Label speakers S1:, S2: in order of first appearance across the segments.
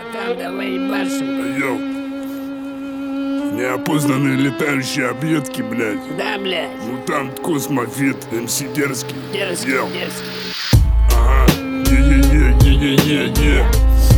S1: братан, давай ебашим.
S2: Йоу. Неопознанные летающие объедки, блядь.
S1: Да, блядь.
S2: Мутант, Космофит, МС Дерзкий.
S1: Дерзкий,
S2: Йоу.
S1: дерзкий.
S2: Ага. Е-е-е.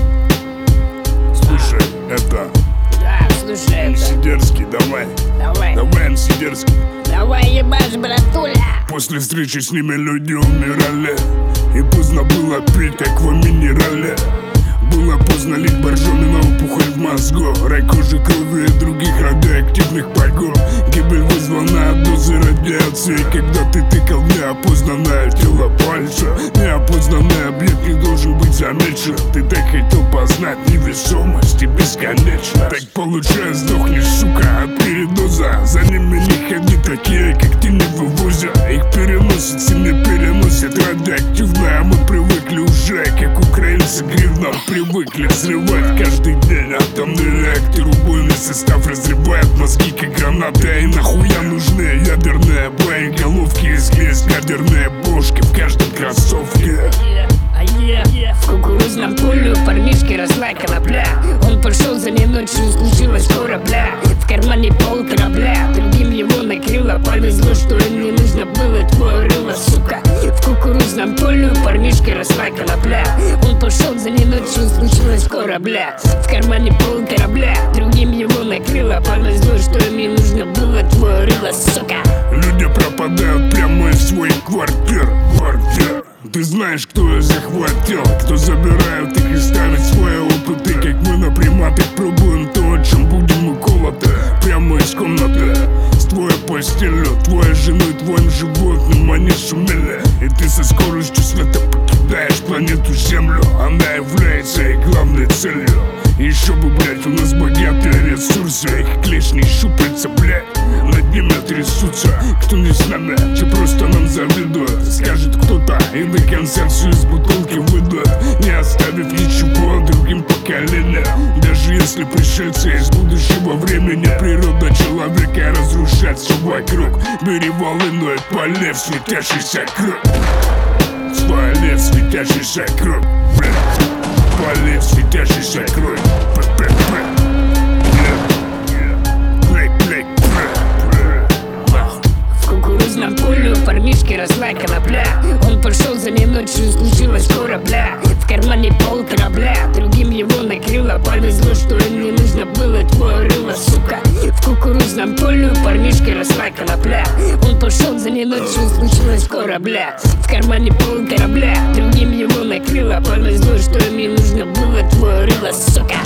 S2: Слушай, это
S1: Да, слушай,
S2: МС
S1: это.
S2: Дерзкий, давай.
S1: Давай.
S2: МС Дерзкий.
S1: Давай ебашь, братуля.
S2: После встречи с ними люди умирали, и поздно было пить акваминерале. Было поздно лить боржоми на опухоль в мозгу, рак кожи, крови и других радиоактивных пальгов. Гибель вызвана от дозы радиации, когда ты тыкал в неопознанное тело пальца. Неопознанный объект не должен быть замечен. Ты так хотел познать невесомость и бесконечность. Так получается, сдохнешь, сука, от передоза. За ними не ходи, такие, как ты, не вывозят. Их переносят, сильно переносят радиоактивное. Мы привыкли уже, как украинцы гривнам привыкли взрывать каждый день атомный реактор. Убойный состав разрывает мозги, как гранаты. И нахуя нужны ядерные боеголовки? Есть ядерные бошки в каждом кроссовке.
S1: В кукурузном поле у парнишки росла конопля. Он пошел за ней ночью, случилось корабля. В кармане пол корабля, другим его накрыло. Повезло, что им не нужно было твое рыло, сука. В кукурузном поле у парнишки росла конопля. Он пошел за ней ночью, случилось корабля. В кармане пол корабля, другим его накрыло. Повезло, что им не нужно было твое рыло, сука.
S2: Люди пропадают прямо из своих квартир. Ты знаешь, кто их захватил, кто забирают их и ставит свои опыты. Как мы на приматах пробуем то, о чем будем уколоты. Прямо из комнаты, с твоей постелью, твоей женой, твоим животным они шумели. И ты со скоростью света покидаешь планету Землю. Она является их главной целью. Еще бы, блять, у нас богатые ресурсы. Их клешни щупальца, блять, над ними трясутся. Кто не с нами, че просто нам завидует. Скажет кто-то и до конца всю из бутылки выдует, не оставив ничего другим поколениям. Даже если пришельцы из будущего времени, природа человека разрушает все вокруг. Бери волыну и полей в светящийся круг. Полей в светящийся круг, блять. Полей в светящийся круг.
S1: В кукурузном поле у парнишки росла конопля. Он пошел за ней ночью, случилось корабля. В кармане пол корабля, другим его накрыло. Повезло, что им не нужно было твое рыло, сука. В кукурузном поле у парнишки росла конопля. Он пошел за ней ночью, случилось корабля. В кармане пол корабля, другим его накрыло. Повезло, что им не нужно было твое рыло, сука.